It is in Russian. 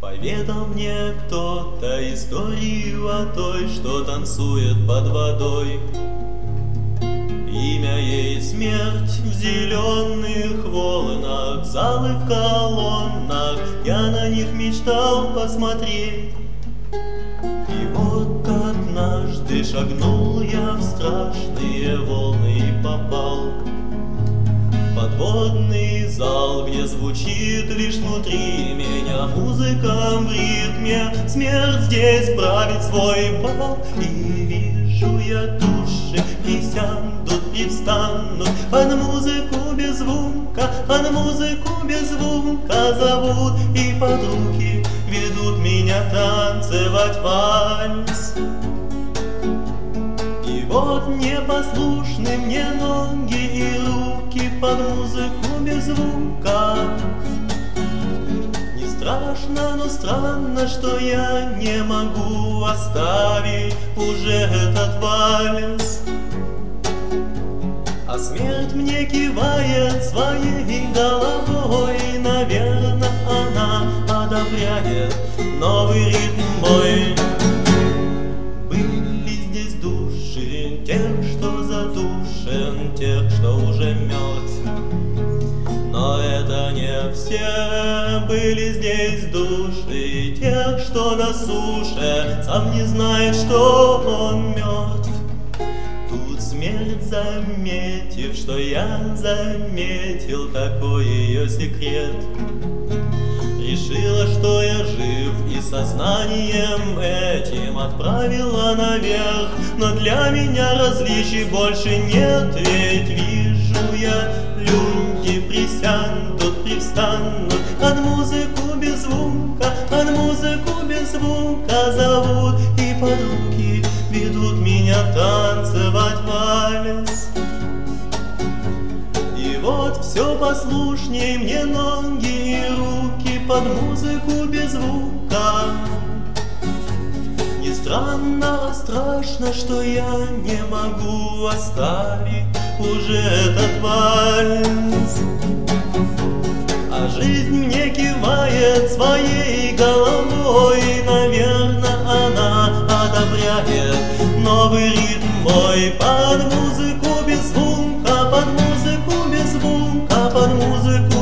Поведал мне кто-то историю о той, что танцует под водой. Имя ей смерть в зеленых волнах, залы в колоннах, я на них мечтал посмотреть. И вот однажды шагнул я в страшные волны и попал в подводный зал, где звучит лишь внутри меня музыка в ритме. Смерть здесь правит свой бал, и вижу я души присядут, привстанут под музыку без звука, под музыку без звука зовут и под руки ведут меня танцевать вальс. И вот непослушны мне ноги и руки под музыку без звука. Не страшно, но странно, что я не могу оставить уже этот вальс. А смерть мне кивает своей головой, наверное, она одобряет новый ритм мой. Были здесь души тех, что задушен, тех, что уже мертв. Но это не все. Были здесь души тех, что на суше сам не знает, что он мертв. Тут смерть, заметив, что я заметил такой ее секрет, решила, что я жив, и сознанием этим отправила наверх. Но для меня различий больше нет, ведь вижу я, люди присядут, привстанут под музыку без звука, под музыку без звука зовут и под руки ведут меня танцевать вальс. И вот все послушней мне ноги и руки под музыку без звука. Не странно, а страшно, что я не могу оставить уже этот вальс. А жизнь мне кивает своей головой, наверное, она одобряет новый ритм мой под музыку без звука, под музыку без звука, под музыку